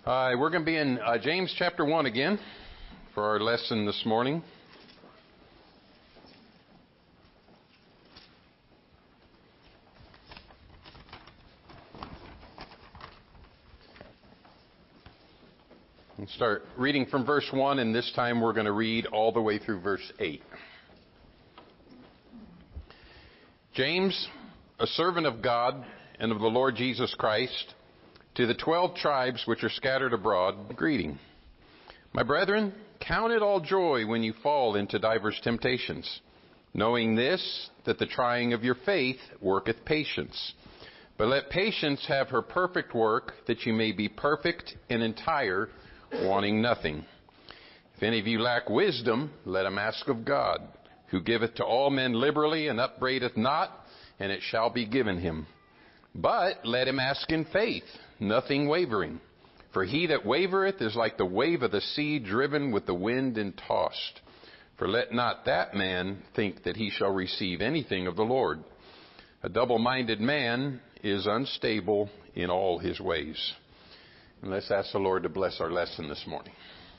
We're going to be in James chapter 1 again for our lesson this morning. And start reading from verse 1, and this time we're going to read all the way through verse 8. James, a servant of God and of the Lord Jesus Christ, to the 12 tribes which are scattered abroad, greeting. My brethren, count it all joy when you fall into divers temptations, knowing this, that the trying of your faith worketh patience. But let patience have her perfect work, that you may be perfect and entire, wanting nothing. If any of you lack wisdom, let him ask of God, who giveth to all men liberally and upbraideth not, and it shall be given him. But let him ask in faith, nothing wavering. For he that wavereth is like the wave of the sea driven with the wind and tossed. For let not that man think that he shall receive anything of the Lord. A double-minded man is unstable in all his ways. And let's ask the Lord to bless our lesson this morning.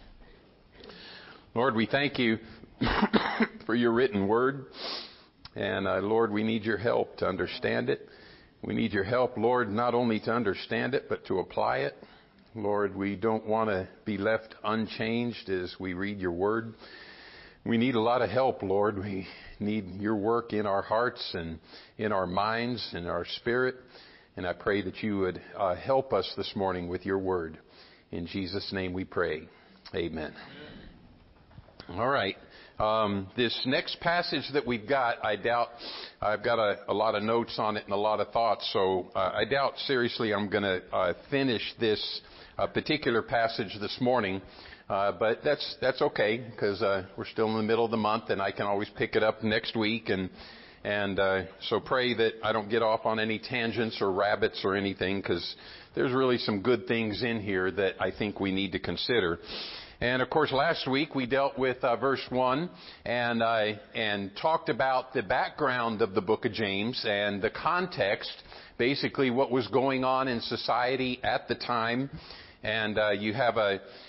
Lord, we thank you for your written word. And Lord, we need your help to understand it. We need your help, Lord, not only to understand it, but to apply it. Lord, we don't want to be left unchanged as we read your word. We need a lot of help, Lord. We need your work in our hearts and in our minds and our spirit. And I pray that you would help us this morning with your word. In Jesus' name we pray. Amen. All right. This next passage that we've got, I doubt, I've got a lot of notes on it and a lot of thoughts, so I doubt seriously I'm going to finish this particular passage this morning, but that's okay, because we're still in the middle of the month and I can always pick it up next week, and so pray that I don't get off on any tangents or rabbits or anything, because there's really some good things in here that I think we need to consider. And of course, last week we dealt with verse 1 and talked about the background of the book of James and the context, basically what was going on in society at the time. And you had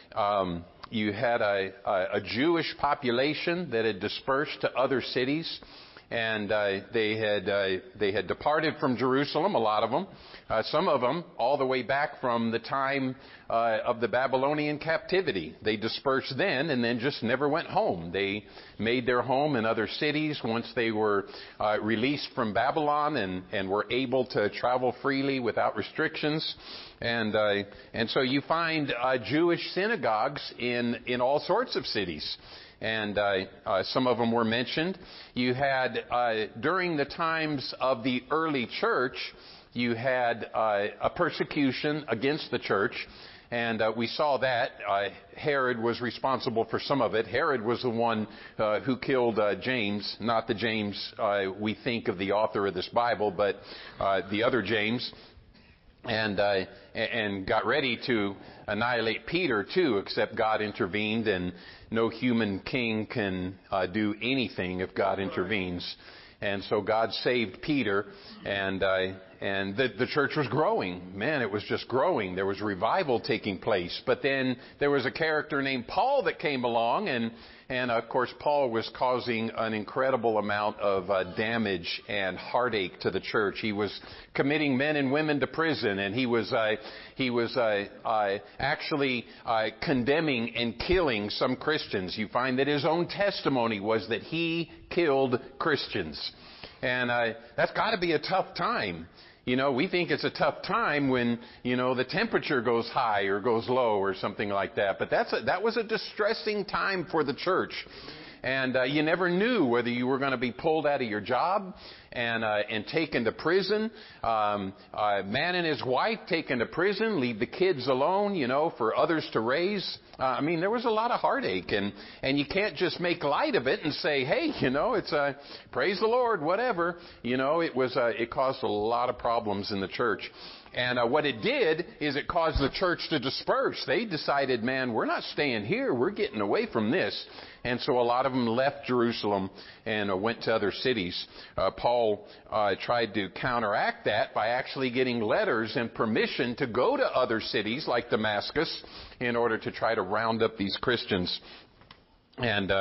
a Jewish population that had dispersed to other cities, and they had departed from Jerusalem, a lot of them. Some of them all the way back from the time of the Babylonian captivity. They dispersed then and then just never went home. They made their home in other cities once they were released from Babylon and were able to travel freely without restrictions. And so you find Jewish synagogues in all sorts of cities. And some of them were mentioned. You had, during the times of the early church, you had a persecution against the church, and we saw that. Herod was responsible for some of it. Herod was the one who killed James, not the James we think of the author of this Bible, but the other James, and got ready to annihilate Peter too, except God intervened, and no human king can do anything if God intervenes. And so God saved Peter, and the church was growing. Man, it was just growing. There was revival taking place. But then there was a character named Paul that came along, and of course Paul was causing an incredible amount of damage and heartache to the church. He was committing men and women to prison, and he was actually condemning and killing some Christians. You find that his own testimony was that he killed Christians. And that's got to be a tough time. You know, we think it's a tough time when, you know, the temperature goes high or goes low or something like that. But that was a distressing time for the church. And you never knew whether you were going to be pulled out of your job and taken to prison. A man and his wife taken to prison, leave the kids alone, you know, for others to raise. I mean, there was a lot of heartache, and you can't just make light of it and say, hey, you know, it's praise the Lord, whatever. You know, it caused a lot of problems in the church. And what it did is it caused the church to disperse. They decided, man, we're not staying here. We're getting away from this. And so a lot of them left Jerusalem and went to other cities. Paul tried to counteract that by actually getting letters and permission to go to other cities like Damascus in order to try to round up these Christians. And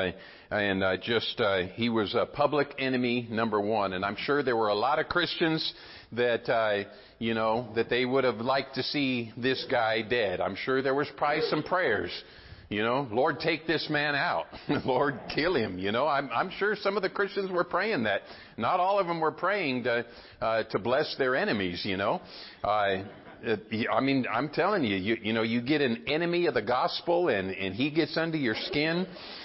he was a public enemy number one. And I'm sure there were a lot of Christians that, that they would have liked to see this guy dead. I'm sure there was probably some prayers. Lord, take this man out. Lord, kill him. I'm sure some of the Christians were praying that. Not all of them were praying to bless their enemies, I'm telling you, you get an enemy of the gospel and he gets under your skin.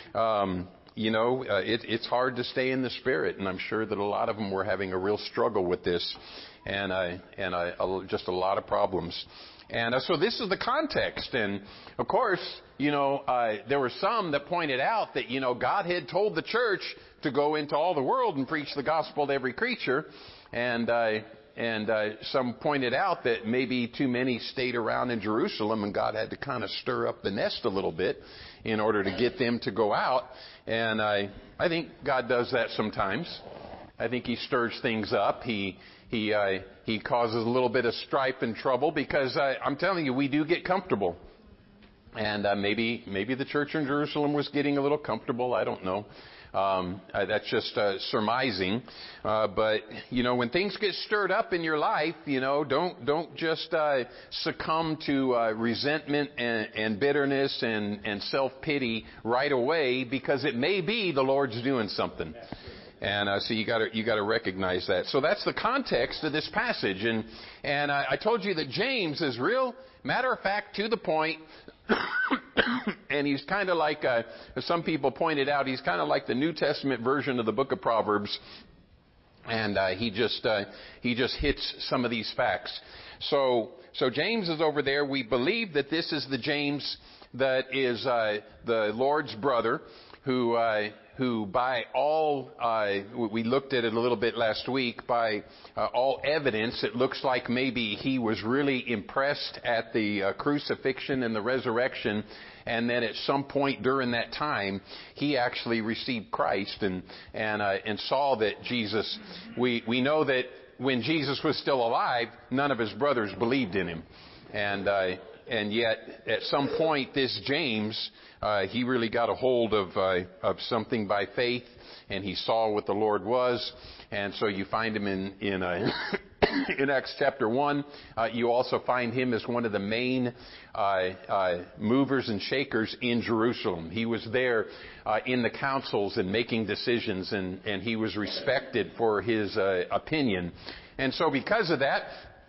It's hard to stay in the Spirit, and I'm sure that a lot of them were having a real struggle with this, and just a lot of problems. And so this is the context. And of course, there were some that pointed out that, God had told the church to go into all the world and preach the gospel to every creature. And some pointed out that maybe too many stayed around in Jerusalem and God had to kind of stir up the nest a little bit in order to get them to go out. And I think God does that sometimes. I think He stirs things up. He causes a little bit of strife and trouble because I'm telling you, we do get comfortable. And maybe the church in Jerusalem was getting a little comfortable. I don't know. That's just surmising. But when things get stirred up in your life, don't just succumb to resentment and bitterness and self-pity right away, because it may be the Lord's doing something. And so you got to recognize that. So that's the context of this passage. And I told you that James is real matter of fact, to the point. And he's kind of like, as some people pointed out, he's kind of like the New Testament version of the book of Proverbs. And he just hits some of these facts. So James is over there. We believe that this is the James that is the Lord's brother, who by all, we looked at it a little bit last week, by all evidence, it looks like maybe he was really impressed at the crucifixion and the resurrection, and then at some point during that time, he actually received Christ and saw that Jesus, we know that when Jesus was still alive, none of his brothers believed in him. And yet, at some point, this James, he really got a hold of something by faith, and he saw what the Lord was. And so you find him in Acts chapter 1. You also find him as one of the main movers and shakers in Jerusalem. He was there in the councils and making decisions, and he was respected for his opinion. And so because of that,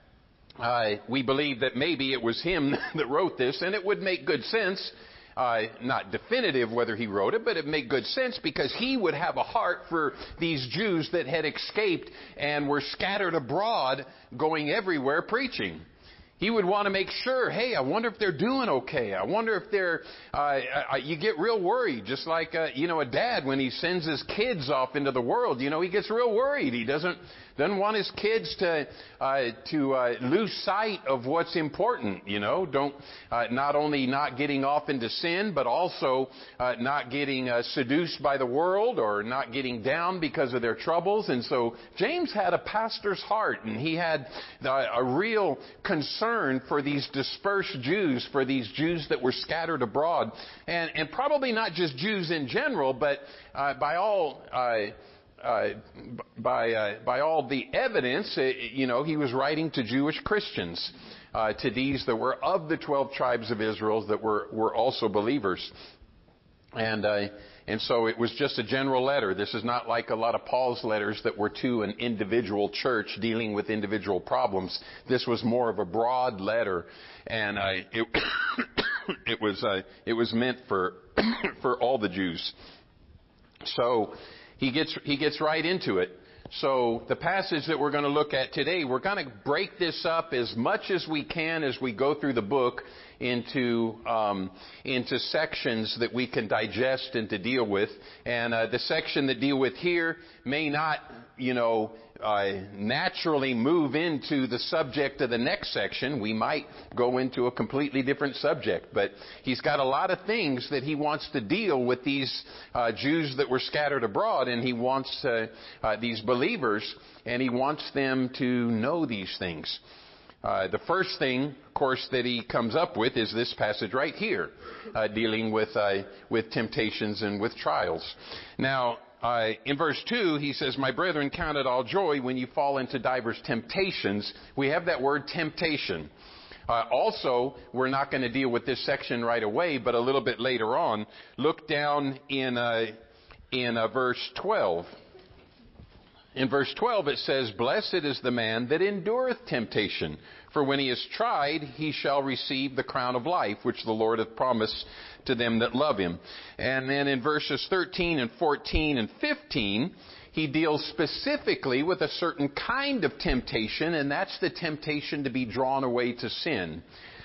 we believe that maybe it was him that wrote this, and it would make good sense. Not definitive whether he wrote it, but it made good sense because he would have a heart for these Jews that had escaped and were scattered abroad, going everywhere preaching. He would want to make sure, hey, I wonder if they're doing okay. I wonder if they're, you get real worried, just like, a dad when he sends his kids off into the world, he gets real worried. He doesn't want his kids to lose sight of what's important, Don't, not only not getting off into sin, but also not getting seduced by the world or not getting down because of their troubles. And so James had a pastor's heart, and he had a real concern for these dispersed Jews, for these Jews that were scattered abroad, and probably not just Jews in general, but by all the evidence, he was writing to Jewish Christians, to these that were of the 12 tribes of Israel that were also believers. And so it was just a general letter. This is not like a lot of Paul's letters that were to an individual church dealing with individual problems. This was more of a broad letter, and it was meant for all the Jews. So he gets right into it. So the passage that we're going to look at today, we're going to break this up as much as we can as we go through the book into sections that we can digest and to deal with. And the section that deal with here may not, naturally move into the subject of the next section. We might go into a completely different subject, but he's got a lot of things that he wants to deal with these Jews that were scattered abroad, and he wants these believers, and he wants them to know these things. The first thing, of course, that he comes up with is this passage right here, dealing with temptations and with trials. Now, in verse 2, he says, "My brethren, count it all joy when you fall into divers temptations." We have that word temptation. Also, we're not going to deal with this section right away, but a little bit later on. Look down in verse 12. In verse 12 it says, "Blessed is the man that endureth temptation, for when he is tried, he shall receive the crown of life, which the Lord hath promised to them that love him." And then in verses 13 and 14 and 15, he deals specifically with a certain kind of temptation, and that's the temptation to be drawn away to sin.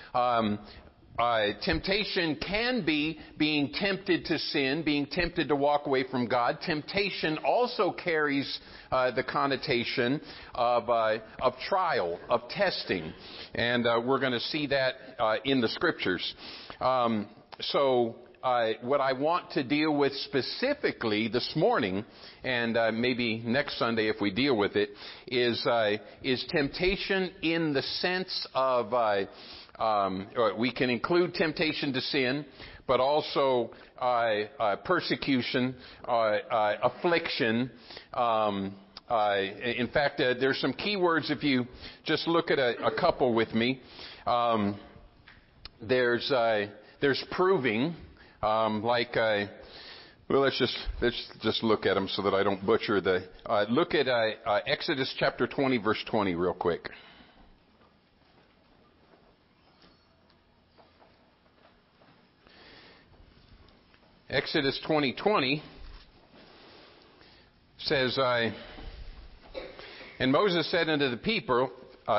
Temptation can be being tempted to sin, being tempted to walk away from God. Temptation also carries the connotation of trial, of testing. And we're going to see that in the Scriptures. So what I want to deal with specifically this morning, and maybe next Sunday if we deal with it, is temptation in the sense of we can include temptation to sin, but also persecution, affliction. In fact, there's some key words if you just look at a couple with me. There's proving, well, let's just look at them so that I don't butcher the. Look at Exodus chapter 20, verse 20, real quick. Exodus 20:20 says, "And Moses said unto the people,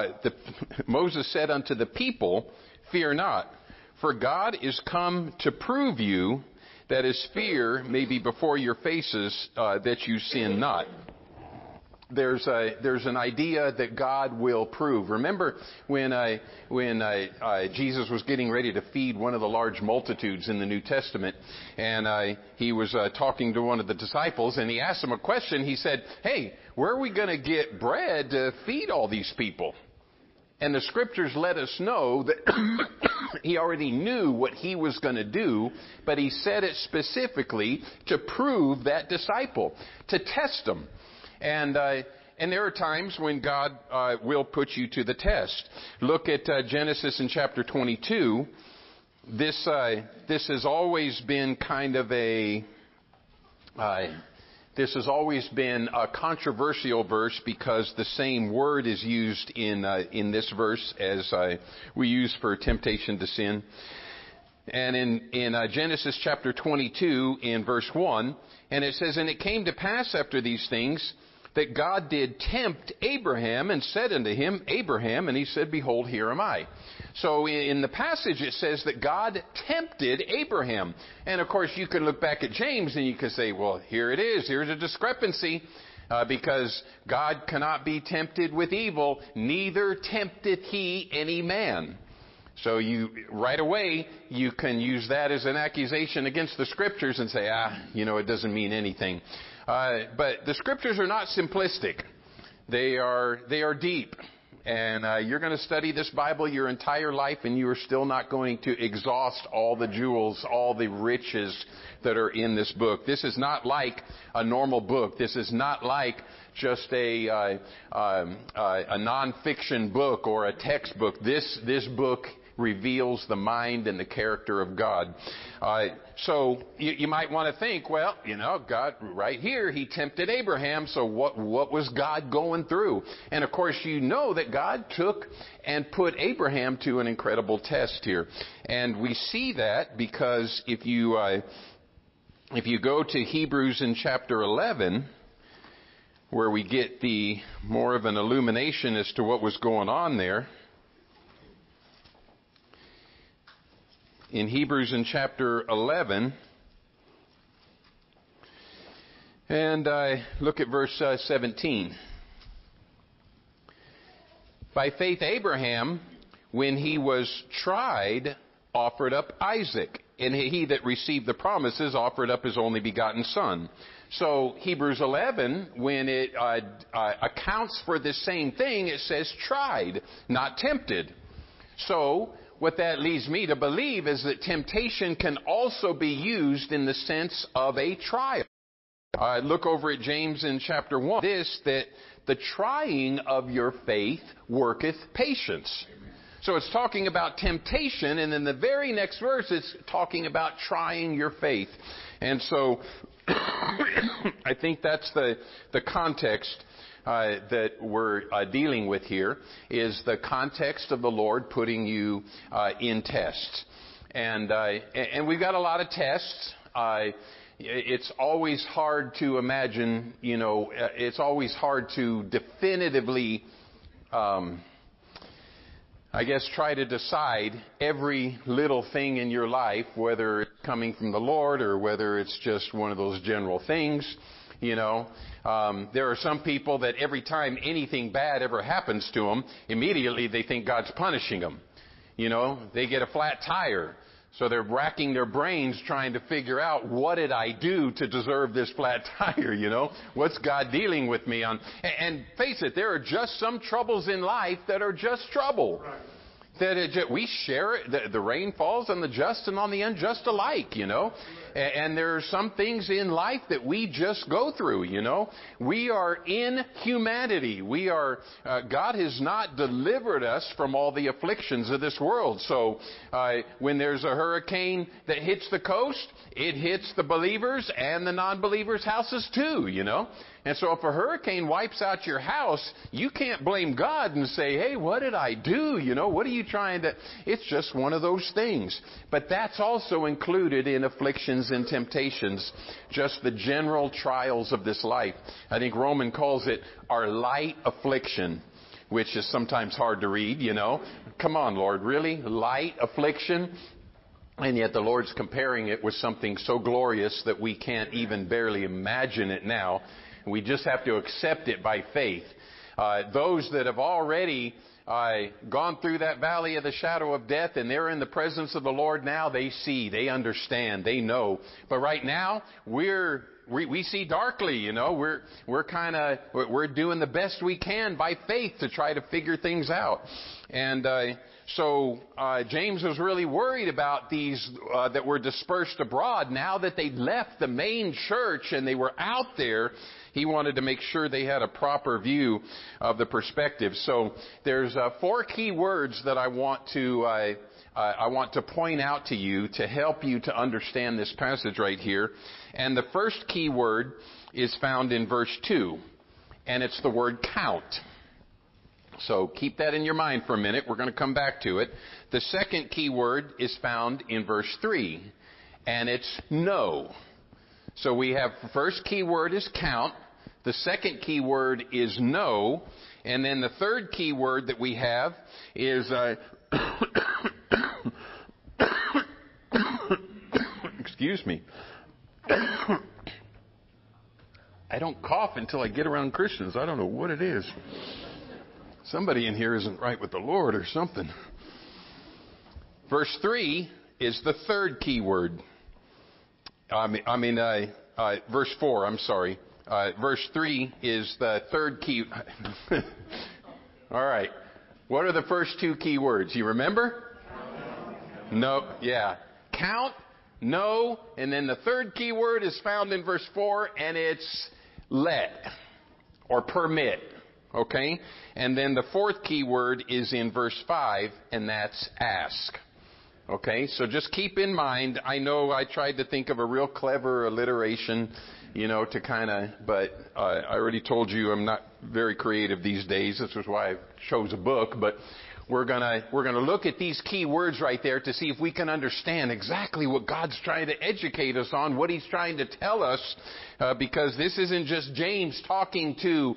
Fear not, for God is come to prove you, that his fear may be before your faces, that you sin not." There's an idea that God will prove. Remember when Jesus was getting ready to feed one of the large multitudes in the New Testament, and he was talking to one of the disciples, and he asked him a question. He said, "Hey, where are we going to get bread to feed all these people?" And the Scriptures let us know that he already knew what he was going to do, but he said it specifically to prove that disciple, to test them. And there are times when God will put you to the test. Look at Genesis in chapter 22. This has always been kind of this has always been a controversial verse because the same word is used in this verse as we use for temptation to sin. And in Genesis chapter 22 in verse 1, and it says, "And it came to pass after these things, that God did tempt Abraham and said unto him, Abraham, and he said, Behold, here am I." So in the passage it says that God tempted Abraham. And of course you can look back at James and you can say, well, here it is. Here's a discrepancy. Because God cannot be tempted with evil, neither tempteth he any man. So right away, you can use that as an accusation against the Scriptures and say, it doesn't mean anything. But the Scriptures are not simplistic. They are deep. And you're going to study this Bible your entire life, and you are still not going to exhaust all the jewels, all the riches that are in this book. This is not like a normal book. This is not like just a nonfiction book or a textbook. This book reveals the mind and the character of God. So you might want to think, well, God, right here, he tempted Abraham, so what was God going through? And of course, you know that God took and put Abraham to an incredible test here. And we see that because if you go to Hebrews in chapter 11, where we get the more of an illumination as to what was going on there. In Hebrews in chapter 11, and look at verse 17. By faith, Abraham, when he was tried, offered up Isaac. And he that received the promises offered up his only begotten son. So Hebrews 11, when it accounts for the same thing, it says tried, not tempted. So what that leads me to believe is that temptation can also be used in the sense of a trial. Look over at James in chapter 1. That the trying of your faith worketh patience. So it's talking about temptation, and in the very next verse it's talking about trying your faith. And so I think that's the context that we're dealing with here, is the context of the Lord putting you in tests. And we've got a lot of tests. It's always hard to imagine, it's always hard to definitively, try to decide every little thing in your life, whether it's coming from the Lord or whether it's just one of those general things. There are some people that every time anything bad ever happens to them, immediately they think God's punishing them. They get a flat tire. So they're racking their brains trying to figure out, what did I do to deserve this flat tire, What's God dealing with me on? And face it, there are just some troubles in life that are just trouble. Right. We share it. The rain falls on the just and on the unjust alike, And there are some things in life that we just go through, We are in humanity. God has not delivered us from all the afflictions of this world. So, when there's a hurricane that hits the coast, it hits the believers and the non-believers' houses too, And so if a hurricane wipes out your house, you can't blame God and say, hey, what did I do? What are you trying to... It's just one of those things. But that's also included in afflictions and temptations, just the general trials of this life. I think Romans calls it our light affliction, which is sometimes hard to read, Come on, Lord, really? Light affliction? And yet the Lord's comparing it with something so glorious that we can't even barely imagine it now. We just have to accept it by faith. Those that have already gone through that valley of the shadow of death and they're in the presence of the Lord now, they see, they understand, they know. But right now, we see darkly, We're doing the best we can by faith to try to figure things out. And so James was really worried about these that were dispersed abroad. Now that they'd left the main church and they were out there, he wanted to make sure they had a proper view of the perspective. So there's 4 key words that I want to point out to you to help you to understand this passage right here. And the first key word is found in verse 2, and it's the word count. So keep that in your mind for a minute. We're going to come back to it. The second key word is found in verse 3, and it's know. So we have the first key word is count. The second key word is know. And then the third key word that we have is excuse me. I don't cough until I get around Christians. I don't know what it is. Somebody in here isn't right with the Lord or something. Verse 3 is the third key word. Verse 4, I'm sorry. Verse 3 is the third key. All right. What are the first 2 key words? You remember? No. Yeah. Count, know, and then the third key word is found in verse 4, and it's let or permit. Okay? And then the fourth key word is in verse 5, and that's ask. Okay? So just keep in mind, I know I tried to think of a real clever alliteration, to kind of, but I already told you I'm not very creative these days. This is why I chose a book, but we're gonna look at these key words right there to see if we can understand exactly what God's trying to educate us on, what He's trying to tell us, because this isn't just James talking to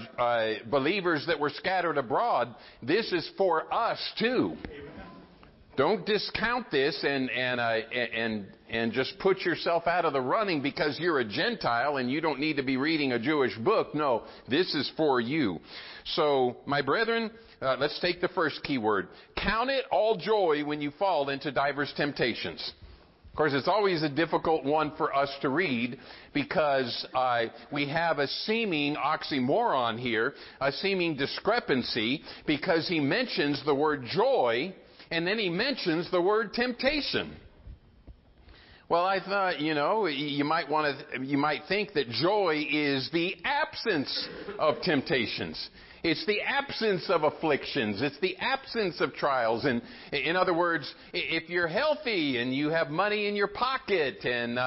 believers that were scattered abroad. This is for us too. Don't discount this and just put yourself out of the running because you're a Gentile and you don't need to be reading a Jewish book. No, this is for you. So, my brethren, let's take the first key word. Count it all joy when you fall into diverse temptations. Of course, it's always a difficult one for us to read because we have a seeming oxymoron here, a seeming discrepancy, because he mentions the word joy and then he mentions the word temptation. Well, I thought, you might think that joy is the absence of temptations. It's the absence of afflictions. It's the absence of trials. And in other words, if you're healthy and you have money in your pocket and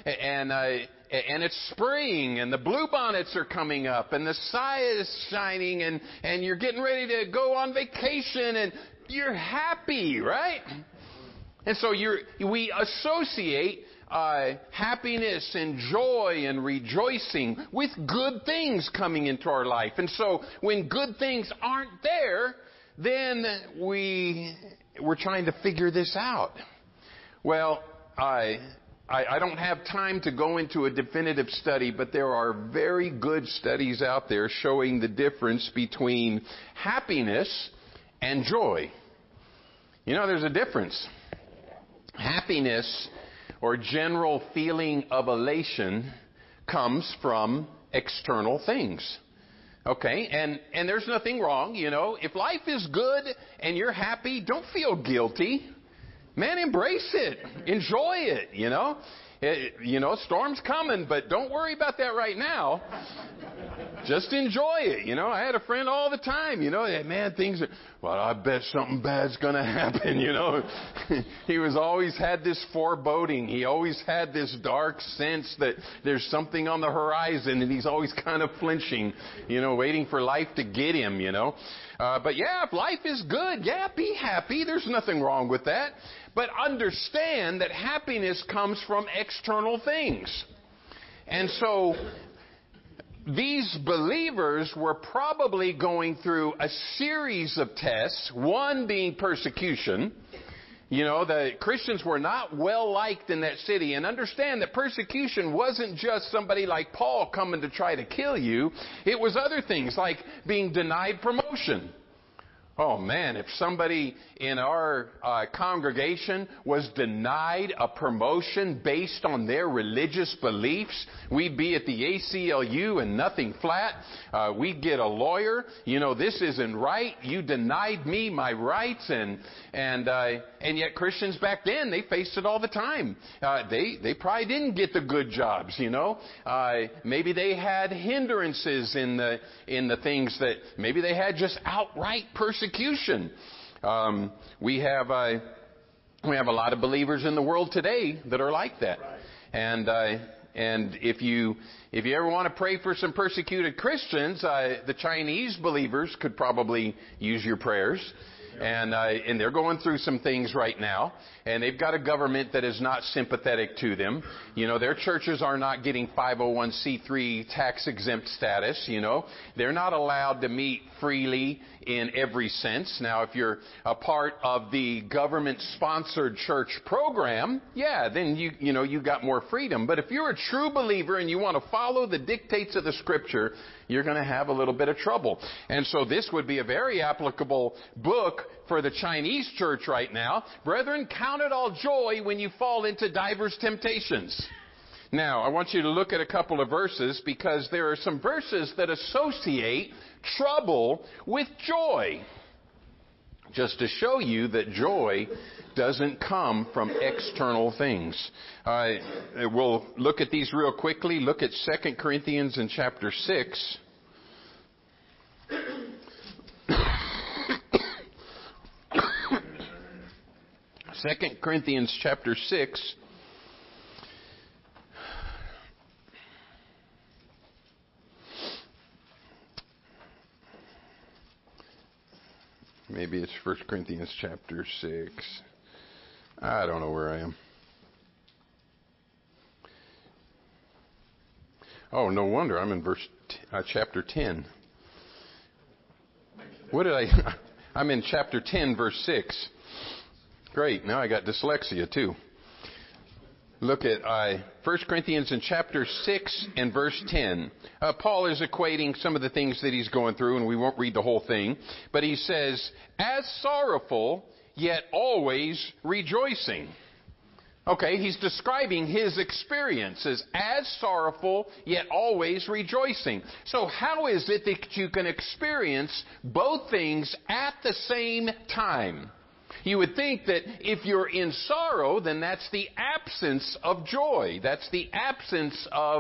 it's spring and the bluebonnets are coming up and the sky is shining and you're getting ready to go on vacation and you're happy, right? And so we associate happiness and joy and rejoicing with good things coming into our life. And so when good things aren't there, then we're trying to figure this out. Well, I don't have time to go into a definitive study, but there are very good studies out there showing the difference between happiness and joy. There's a difference. Happiness or general feeling of elation comes from external things. Okay? And there's nothing wrong, If life is good and you're happy, don't feel guilty. Man, embrace it. Enjoy it, storm's coming, but don't worry about that right now. Just enjoy it. I had a friend all the time, man, I bet something bad's gonna happen, He was always had this foreboding. He always had this dark sense that there's something on the horizon and he's always kind of flinching, waiting for life to get him, But yeah, if life is good, be happy. There's nothing wrong with that. But understand that happiness comes from external things. And so these believers were probably going through a series of tests, one being persecution. The Christians were not well liked in that city. And understand that persecution wasn't just somebody like Paul coming to try to kill you. It was other things like being denied promotion. Oh man, if somebody in our congregation was denied a promotion based on their religious beliefs, we'd be at the ACLU and nothing flat. We'd get a lawyer. This isn't right. You denied me my rights, and yet Christians back then, they faced it all the time. They probably didn't get the good jobs. Maybe they had hindrances in the things that maybe they had just outright persecution. We have a lot of believers in the world today that are like that. And if you ever want to pray for some persecuted Christians, the Chinese believers could probably use your prayers. And they're going through some things right now, and they've got a government that is not sympathetic to them. Their churches are not getting 501c3 tax exempt status. They're not allowed to meet freely in every sense. Now, if you're a part of the government-sponsored church program, then you got more freedom. But if you're a true believer and you want to follow the dictates of the Scripture, you're going to have a little bit of trouble. And so this would be a very applicable book for the Chinese church right now. Brethren, count it all joy when you fall into diverse temptations. Now, I want you to look at a couple of verses because there are some verses that associate trouble with joy. Just to show you that joy doesn't come from external things. We'll look at these real quickly. Look at 2 Corinthians in chapter 6. 2 Corinthians chapter 6. Maybe it's 1 Corinthians chapter 6. I don't know where I am. Oh, no wonder. I'm in chapter 10. I'm in chapter 10, verse 6. Great. Now I got dyslexia too. Look at 1 Corinthians in chapter 6 and verse 10. Paul is equating some of the things that he's going through, and we won't read the whole thing. But he says, as sorrowful, yet always rejoicing. Okay, he's describing his experiences as sorrowful, yet always rejoicing. So how is it that you can experience both things at the same time? You would think that if you're in sorrow, then that's the absence of joy. That's the absence of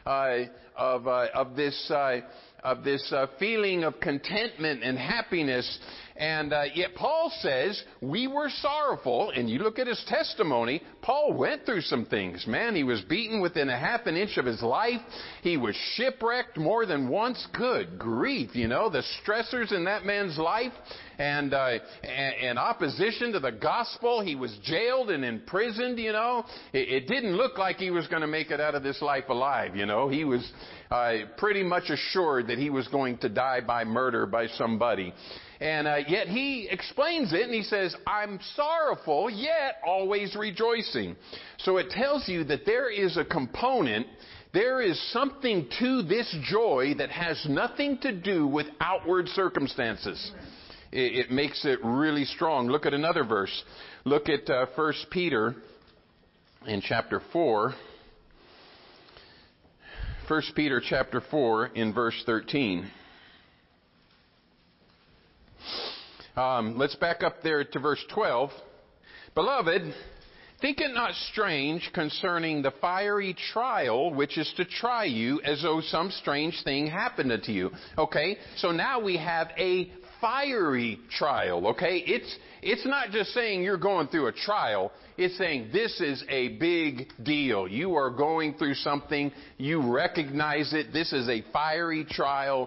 this feeling of contentment and happiness. And yet Paul says we were sorrowful. And you look at his testimony, Paul went through some things. Man, he was beaten within a half an inch of his life. He was shipwrecked more than once. Good grief, you know, the stressors in that man's life. And opposition to the gospel. He was jailed and imprisoned, you know. It didn't look like he was going to make it out of this life alive, you know. He was pretty much assured that he was going to die by murder by somebody. And yet he explains it and he says, I'm sorrowful, yet always rejoicing. So it tells you that there is a component, there is something to this joy that has nothing to do with outward circumstances. It makes it really strong. Look at another verse. Look at 1 Peter in chapter 4. 1 Peter chapter 4 in verse 13. Let's back up there to verse 12. Beloved, think it not strange concerning the fiery trial which is to try you as though some strange thing happened unto you. Okay, so now we have a fiery trial, okay? It's not just saying you're going through a trial. It's saying this is a big deal. You are going through something. You recognize it. This is a fiery trial.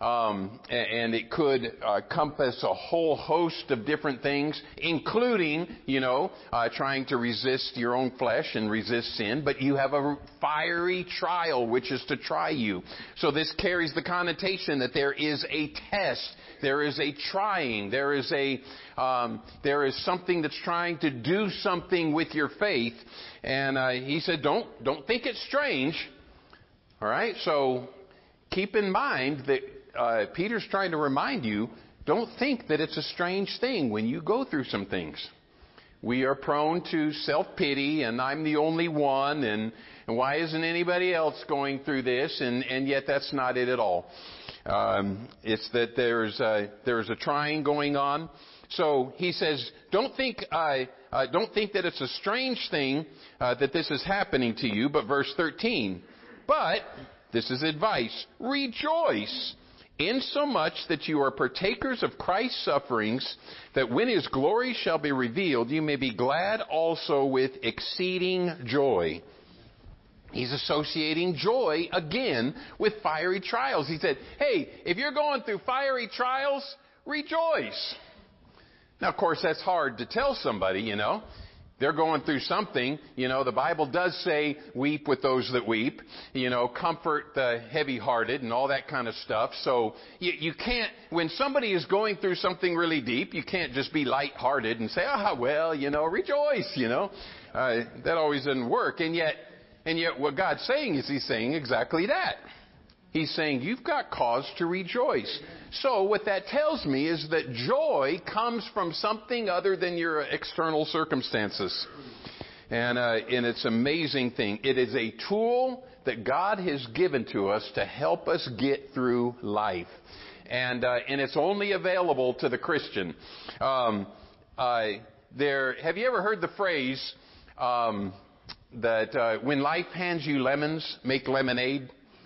And it could compass a whole host of different things, including, trying to resist your own flesh and resist sin. But you have a fiery trial, which is to try you. So this carries the connotation that there is a test, there is a trying, there is something that's trying to do something with your faith. And he said, don't think it's strange. All right, so keep in mind that Peter's trying to remind you, don't think that it's a strange thing when you go through some things. We are prone to self-pity, and I'm the only one, and why isn't anybody else going through this? And yet that's not it at all. It's that there's a trying going on. So he says, don't think that it's a strange thing that this is happening to you. But verse 13, but this is advice: rejoice, insomuch that you are partakers of Christ's sufferings, that when his glory shall be revealed, you may be glad also with exceeding joy. He's associating joy again with fiery trials. He said, hey, if you're going through fiery trials, rejoice. Now, of course, that's hard to tell somebody, They're going through something. The Bible does say, weep with those that weep. Comfort the heavy-hearted and all that kind of stuff. So you can't, when somebody is going through something really deep, you can't just be light-hearted and say, rejoice, That always doesn't work. And yet what God's saying is He's saying exactly that. He's saying, you've got cause to rejoice. So what that tells me is that joy comes from something other than your external circumstances. And it's an amazing thing. It is a tool that God has given to us to help us get through life. And it's only available to the Christian. Have you ever heard the phrase that when life hands you lemons, make lemonade?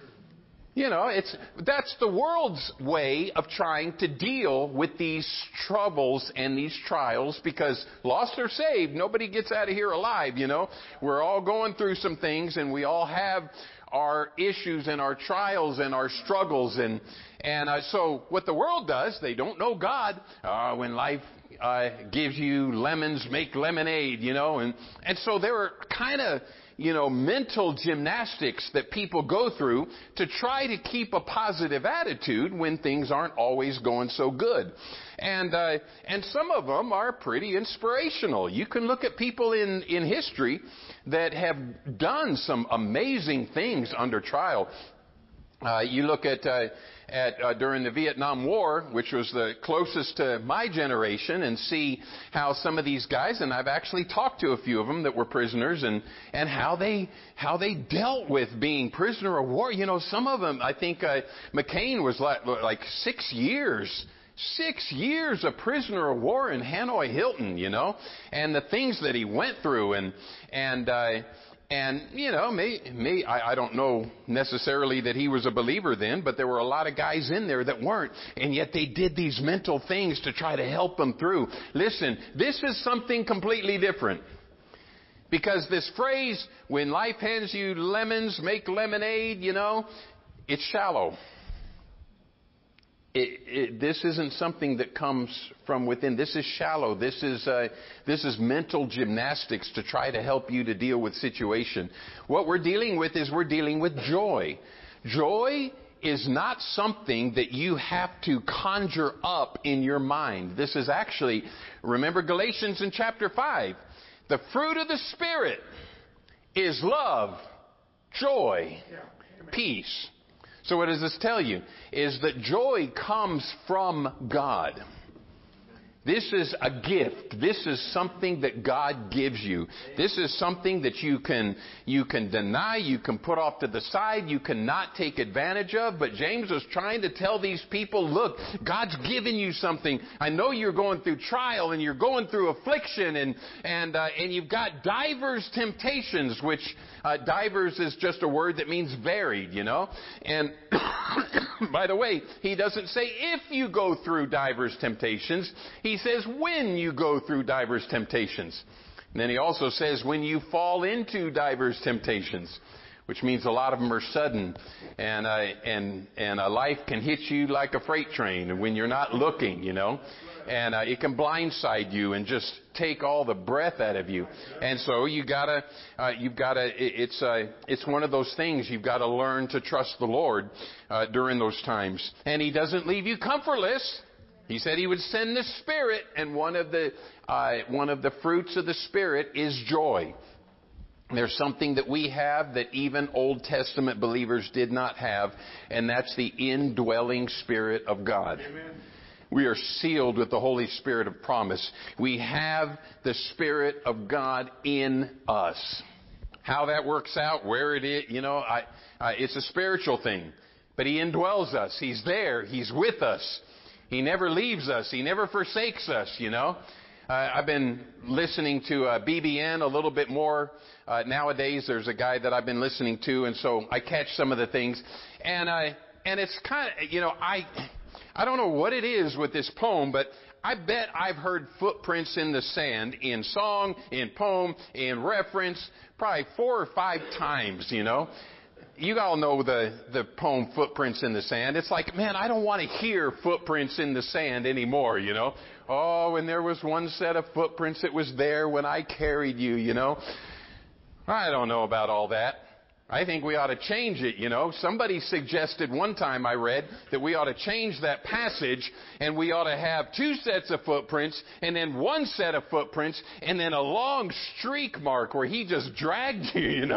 That's the world's way of trying to deal with these troubles and these trials, because lost or saved, nobody gets out of here alive, We're all going through some things, and we all have our issues and our trials and our struggles. And so what the world does, they don't know God. When life gives you lemons, make lemonade, and so there are kind of, mental gymnastics that people go through to try to keep a positive attitude when things aren't always going so good. And some of them are pretty inspirational. You can look at people in history that have done some amazing things under trial. You look at during the Vietnam War, which was the closest to my generation, and see how some of these guys, and I've actually talked to a few of them that were prisoners, and how they dealt with being prisoner of war. Some of them, I think McCain was like 6 years. 6 years a prisoner of war in Hanoi Hilton, and the things that he went through, and I don't know necessarily that he was a believer then, but there were a lot of guys in there that weren't, and yet they did these mental things to try to help them through. Listen, this is something completely different. Because this phrase, when life hands you lemons, make lemonade, it's shallow. This isn't something that comes from within. This is shallow. This is mental gymnastics to try to help you to deal with situation. What we're dealing with is we're dealing with joy. Joy is not something that you have to conjure up in your mind. This is actually, remember Galatians in chapter 5. The fruit of the Spirit is love, joy, peace. So what does this tell you? Is that joy comes from God. This is a gift. This is something that God gives you. This is something that you can deny, you can put off to the side, you cannot take advantage of. But James was trying to tell these people, look, God's given you something. I know you're going through trial and you're going through affliction and you've got divers temptations, which divers is just a word that means varied, And by the way, he doesn't say if you go through divers temptations. He says when you go through divers temptations. And then he also says when you fall into divers temptations, which means a lot of them are sudden, and a life can hit you like a freight train when you're not looking, and it can blindside you and just take all the breath out of you. And so it's one of those things you've got to learn to trust the Lord during those times. And He doesn't leave you comfortless. He said He would send the Spirit, and one of the fruits of the Spirit is joy. There's something that we have that even Old Testament believers did not have, and that's the indwelling Spirit of God. Amen. We are sealed with the Holy Spirit of promise. We have the Spirit of God in us. How that works out, where it is, it's a spiritual thing. But He indwells us. He's there. He's with us. He never leaves us. He never forsakes us, I've been listening to BBN a little bit more. Nowadays, there's a guy that I've been listening to, and so I catch some of the things. And it's kind of, I don't know what it is with this poem, but I bet I've heard footprints in the sand in song, in poem, in reference, probably 4 or 5 times, You all know the poem Footprints in the Sand. It's like, man, I don't want to hear footprints in the sand anymore, Oh, and there was one set of footprints that was there when I carried you, I don't know about all that. I think we ought to change it, Somebody suggested one time I read that we ought to change that passage and we ought to have 2 sets of footprints and then 1 set of footprints and then a long streak mark where He just dragged you,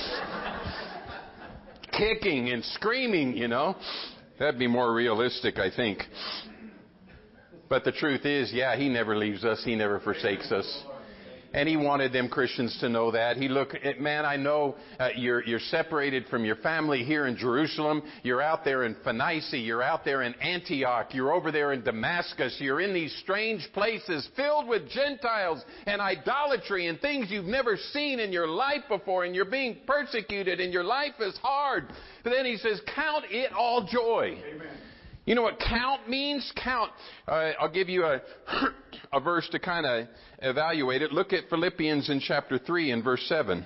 Kicking and screaming, That'd be more realistic, I think. But the truth is, He never leaves us. He never forsakes us. And He wanted them Christians to know that. Man, I know you're separated from your family here in Jerusalem. You're out there in Phoenicia. You're out there in Antioch. You're over there in Damascus. You're in these strange places filled with Gentiles and idolatry and things you've never seen in your life before. And you're being persecuted and your life is hard. But then He says, count it all joy. Amen. You know what count means? Count. I'll give you a verse to kind of evaluate it. Look at Philippians in chapter 3 and verse 7.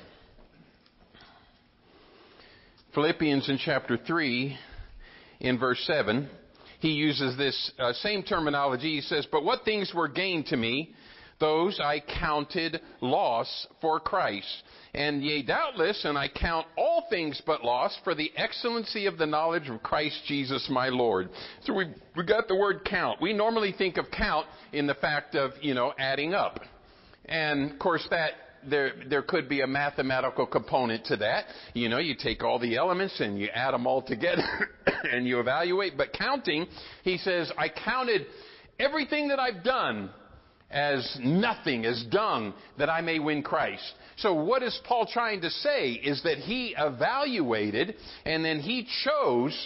Philippians in chapter 3 in verse 7. he uses this same terminology. He says, but what things were gained to me, those I counted loss for Christ. And yea, doubtless, and I count all things but loss for the excellency of the knowledge of Christ Jesus my Lord. So we got the word count. We normally think of count in the fact of, adding up. And of course that there could be a mathematical component to that. You take all the elements and you add them all together and you evaluate. But counting, he says, I counted everything that I've done as nothing, as dung, that I may win Christ. So what is Paul trying to say is that he evaluated and then he chose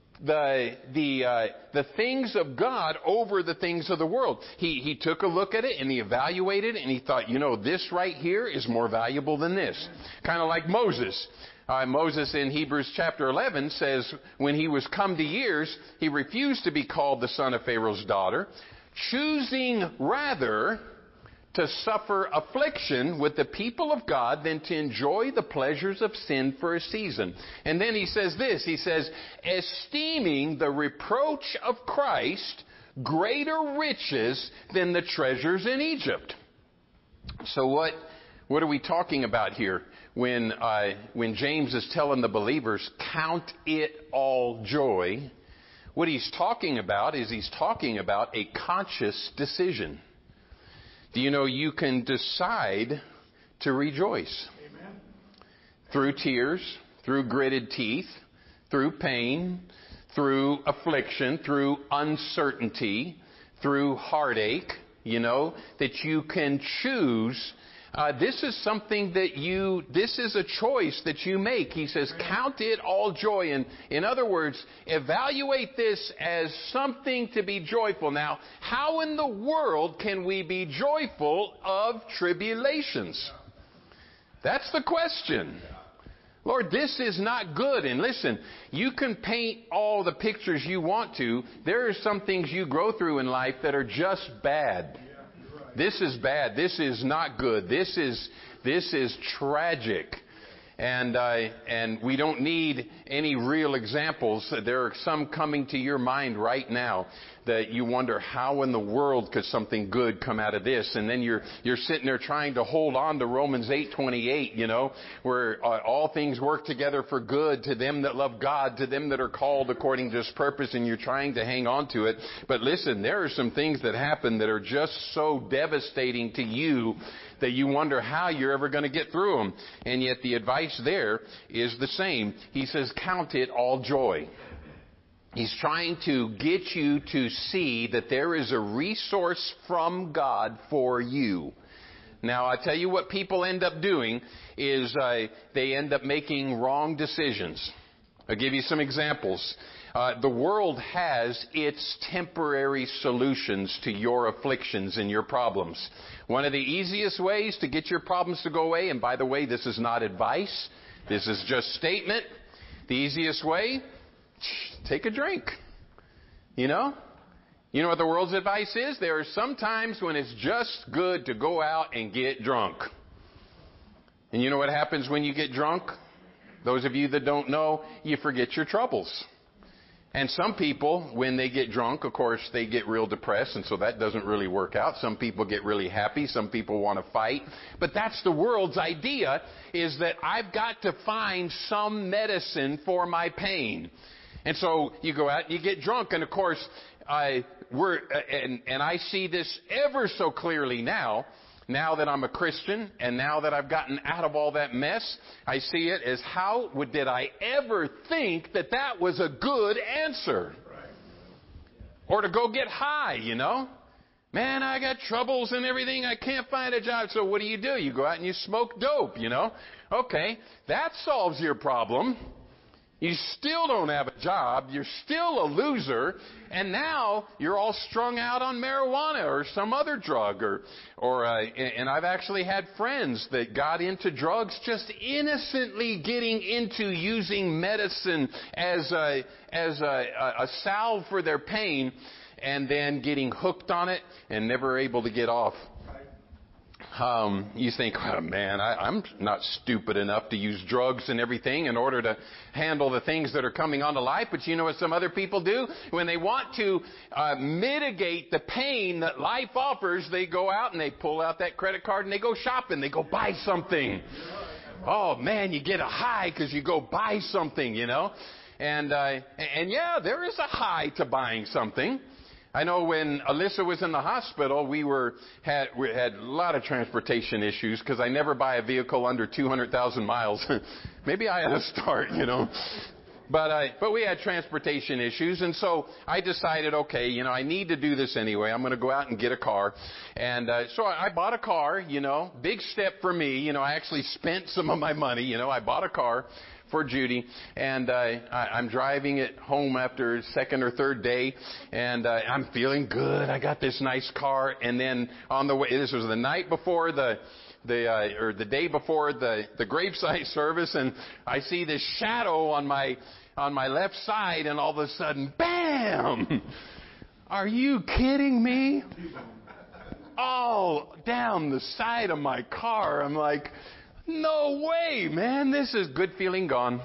the things of God over the things of the world. He took a look at it and he evaluated and he thought, this right here is more valuable than this. Kind of like Moses. Moses in Hebrews chapter 11 says when he was come to years, he refused to be called the son of Pharaoh's daughter, choosing rather to suffer affliction with the people of God than to enjoy the pleasures of sin for a season. And then he says this, he says, esteeming the reproach of Christ greater riches than the treasures in Egypt. So what are we talking about here when James is telling the believers, count it all joy? What he's talking about is he's talking about a conscious decision. Do you know you can decide to rejoice? Amen. Through tears, through gritted teeth, through pain, through affliction, through uncertainty, through heartache, that you can choose. This is something this is a choice that you make. He says, count it all joy. And in other words, evaluate this as something to be joyful. Now, how in the world can we be joyful of tribulations? That's the question. Lord, this is not good. And listen, you can paint all the pictures you want to. There are some things you go through in life that are just bad. This is bad. This is not good. This is tragic. And we don't need any real examples. There are some coming to your mind right now that you wonder how in the world could something good come out of this. And then you're sitting there trying to hold on to Romans 8:28, where all things work together for good to them that love God, to them that are called according to His purpose, and you're trying to hang on to it. But listen, there are some things that happen that are just so devastating to you that you wonder how you're ever going to get through them. And yet the advice there is the same. He says, count it all joy. He's trying to get you to see that there is a resource from God for you. Now, I tell you what people end up doing is they end up making wrong decisions. I'll give you some examples. The world has its temporary solutions to your afflictions and your problems. One of the easiest ways to get your problems to go away, and by the way, this is not advice, this is just statement. The easiest way, take a drink. You know what the world's advice is? There are some times when it's just good to go out and get drunk. And you know what happens when you get drunk? Those of you that don't know, you forget your troubles. And some people, when they get drunk, of course, they get real depressed, and so that doesn't really work out. Some people get really happy. Some people want to fight. But that's the world's idea, is that I've got to find some medicine for my pain. And so you go out and you get drunk, and of course, I see this ever so clearly now that I'm a Christian, and now that I've gotten out of all that mess, I see it as did I ever think that was a good answer? Right. Or to go get high, Man, I got troubles and everything. I can't find a job. So what do? You go out and you smoke dope, Okay, that solves your problem. You still don't have a job. You're still a loser. And now you're all strung out on marijuana or some other drug. And I've actually had friends that got into drugs just innocently getting into using medicine as a salve for their pain, and then getting hooked on it and never able to get off. You think, oh, man, I'm not stupid enough to use drugs and everything in order to handle the things that are coming onto life. But you know what some other people do? When they want to mitigate the pain that life offers, they go out and they pull out that credit card and they go shopping. They go buy something. Oh, man, you get a high because you go buy something, you know. And yeah, there is a high to buying something. I know when Alyssa was in the hospital, we had a lot of transportation issues because I never buy a vehicle under 200,000 miles. Maybe I had to start, you know. But we had transportation issues, and so I decided, okay, you know, I need to do this anyway. I'm going to go out and get a car. And so I bought a car, you know, big step for me. You know, I actually spent some of my money, you know. I bought a car for Judy, and I'm driving it home after second or third day, and I'm feeling good. I got this nice car, and then on the way, this was the night before or the day before the gravesite service, and I see this shadow on my left side, and all of a sudden, bam! Are you kidding me? All down the side of my car. I'm like, no way, man. This is good feeling gone.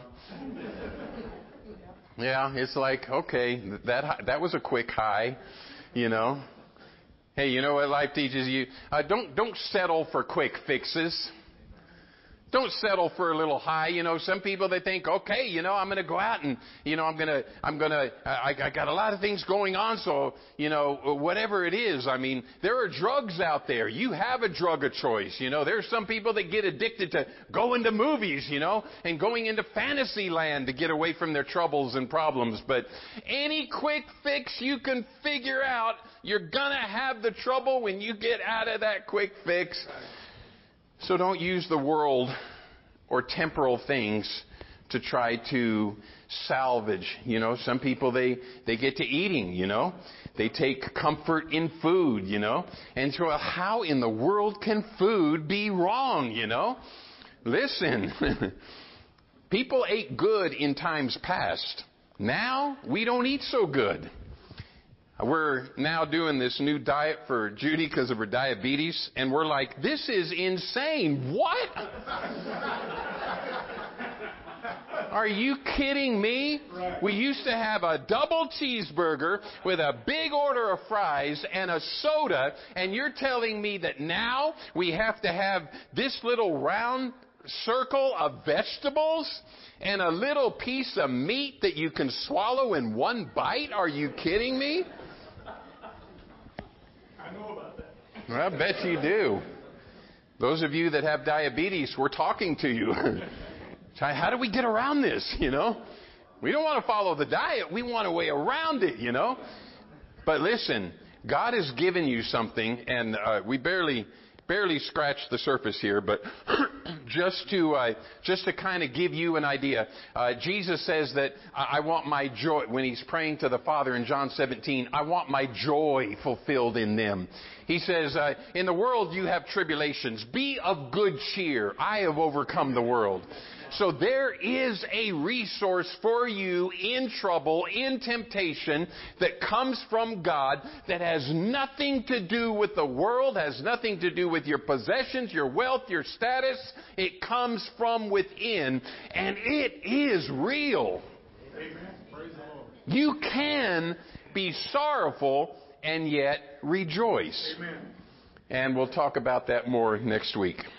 Yeah, it's like, okay, that was a quick high, you know. Hey, you know what life teaches you? Don't settle for quick fixes. Don't settle for a little high. You know, some people, they think, okay, you know, I'm going to go out and, you know, I got a lot of things going on. So, you know, whatever it is, I mean, there are drugs out there. You have a drug of choice. You know, there's some people that get addicted to going to movies, you know, and going into fantasy land to get away from their troubles and problems. But any quick fix you can figure out, you're going to have the trouble when you get out of that quick fix. So don't use the world or temporal things to try to salvage. You know, some people, they get to eating, you know. They take comfort in food, you know. And so how in the world can food be wrong, you know? Listen, people ate good in times past. Now, we don't eat so good. We're now doing this new diet for Judy because of her diabetes, and we're like, this is insane. What? Are you kidding me? We used to have a double cheeseburger with a big order of fries and a soda, and you're telling me that now we have to have this little round circle of vegetables and a little piece of meat that you can swallow in one bite? Are you kidding me? I know about that. Well, I bet you do. Those of you that have diabetes, we're talking to you. How do we get around this, you know? We don't want to follow the diet. We want a way around it, you know? But listen, God has given you something, and we barely scratched the surface here, but just to kind of give you an idea, Jesus says that I want my joy, when he's praying to the Father in John 17, I want my joy fulfilled in them. He says, in the world you have tribulations. Be of good cheer. I have overcome the world. So there is a resource for you in trouble, in temptation, that comes from God, that has nothing to do with the world, has nothing to do with your possessions, your wealth, your status. It comes from within, and it is real. Amen. Praise the Lord. You can be sorrowful and yet rejoice. Amen. And we'll talk about that more next week.